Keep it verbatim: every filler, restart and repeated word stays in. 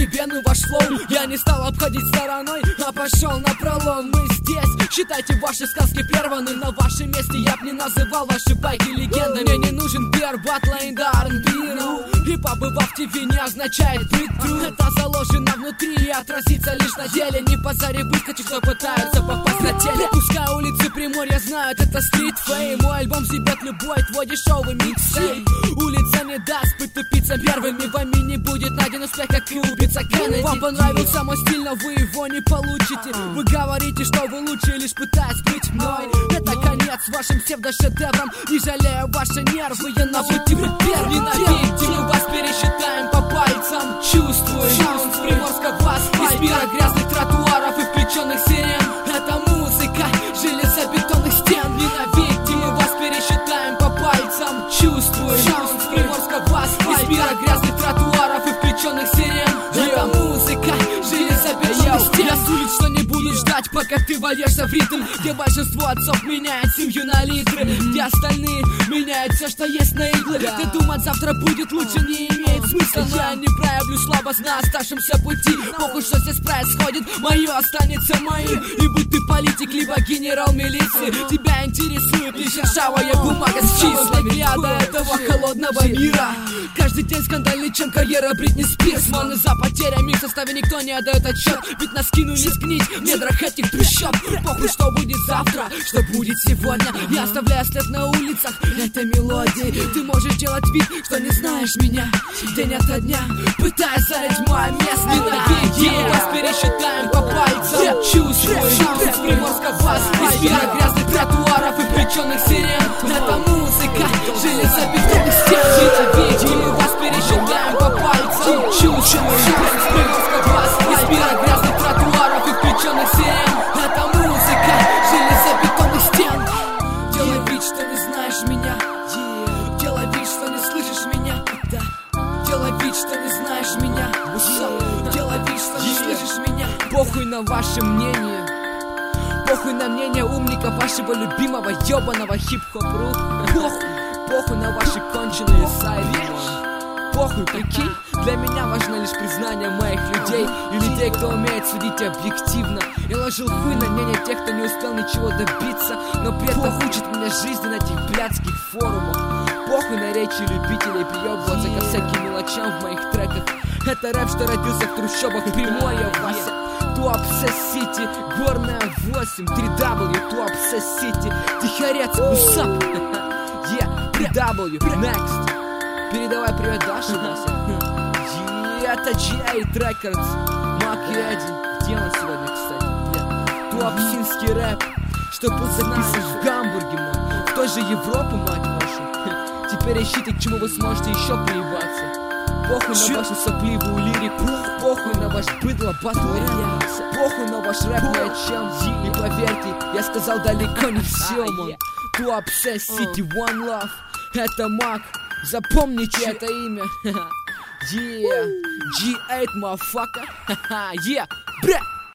постепенно ваш флоу. Я не стал обходить стороной, а пошел на пролом. Мы здесь, считайте ваши сказки прерваны. На вашем месте я б не называл ваши байки легендами. Мне не нужен пиар, батла и ар энд би. И побывав в ТВ не означает быть true. Это заложено внутри и отразится лишь на деле. Не позаре выскочить, что пытаются попасть на теле. Пускай улицы Приморья знают, это стрит фейм. Мой альбом съебет любой твой дешевый миксейп. Улица не даст притупиться первыми. Вами не будет найден успех, как и убийца Кеннеди. Вам понравился мой стиль, но вы его не получите. Вы говорите, что вы лучше, лишь пытаясь быть мной. Это конец вашим псевдошедеврам. Не жалею ваши нервы, я на пути вы первый. Ненавидите, мы вас пересчитаем по пальцам. Чувствую саунд с приморского асфальта. Из мира грязных тротуаров и включенных сирен. Это музыка железобетонных стен. Ненавидите, мы вас пересчитаем по пальцам. Чувствую саунд с приморского асфальта. Из мира грязных тротуаров и включенных сирен. Это музыка железобетонных стен. Я с улиц, что не буду ждать, пока ты вольешься в ритм. Где большинство отцов меняет семью на литры. Где остальные меняют все, что есть на иглы. Ты думать завтра будет лучше не имеет смысла. Я не проявлю слабость на оставшемся пути. Похуй, что здесь происходит, мое останется моим. И будь ты политик, либо генерал милиции, тебя интересует лишь ржавая бумага с числами. Взгляда этого холодного мира. Каждый день скандальный, чем карьера Бритни Спирс. Маны за потерями в составе никто не отдает отчет. Ведь нас кинули сгнить в недрах этих трущоб. Похуй, что будет завтра, что будет сегодня. Я оставляю след на улицах этой мелодии. Ты можешь делать вид, что не знаешь меня день ото дня, пытаясь залить мое место. Ненавидим, мы вас пересчитаем по пальцам. Чувствую шанс с приморского асфальта. Из мира грязных тротуаров и включенных сирен. Это музыка железобетонных стен. Ненавидим, мы вас пересчитаем по пальцам. Чувствую шанс с приморского асфальта. Из мира грязных тротуаров и включенных сирен. Это музыка железобетонных стен. Делай вид, что не знаешь меня. Делай вид, что не слышишь меня. Делай вид, что не знаешь меня. Делай вид, что не слышишь меня. Похуй на ваше мнение. Похуй на мнение умника вашего любимого ёбаного хип-хоп-ру. Похуй, похуй на ваши конченые сайты. Похуй, прикинь, для меня важно лишь признание моих людей. И людей, кто умеет судить объективно. Я ложил хуй на мнение тех, кто не успел ничего добиться, но при этом учит меня жизни на этих блядских форумах. Похуй на речи любителей приебываться ко всяким мелочам в моих треках. Это рэп, что родился в трущобах Приморья, Вася. Туапсе Сити, Горная восемь, три дабл ю, Туапсе Сити, Тихорец, Мусап. Yeah, три дабл ю, next. Передавай привет Даше, Вася. Yeah, это джи эйт Records, Мак и Эдди. Где он сегодня, кстати? Yeah. Туапсинский рэп, что был записан в Гамбурге, мать. В той же Европе, мать вашу. Теперь ищите, к чему вы сможете еще приебаться. Похуй на вашу сопливую лирику. Похуй на ваш быдло батл реакция. Похуй на ваш рэп ни о чем. И поверьте, я сказал далеко не все, ман. Туапсе Сити, One Love. Это Мак. Запомните это имя. Yeah, джи эйт, motherfucker. Yeah, бля.